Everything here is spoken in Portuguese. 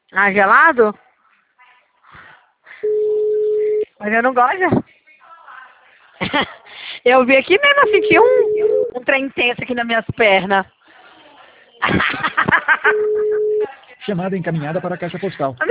Ah, gelado? Mas eu não gosto. Eu vi aqui mesmo, eu senti um trem intenso aqui nas minhas pernas. Chamada encaminhada para a caixa postal.